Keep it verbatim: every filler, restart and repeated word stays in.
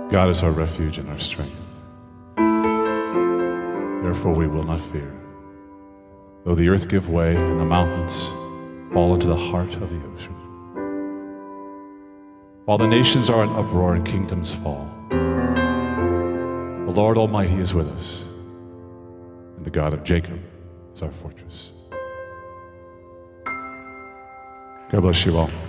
God is our refuge and our strength. Therefore we will not fear. Though the earth give way and the mountains fall into the heart of the ocean. While the nations are in uproar and kingdoms fall, the Lord Almighty is with us, and the God of Jacob is our fortress. God bless you all.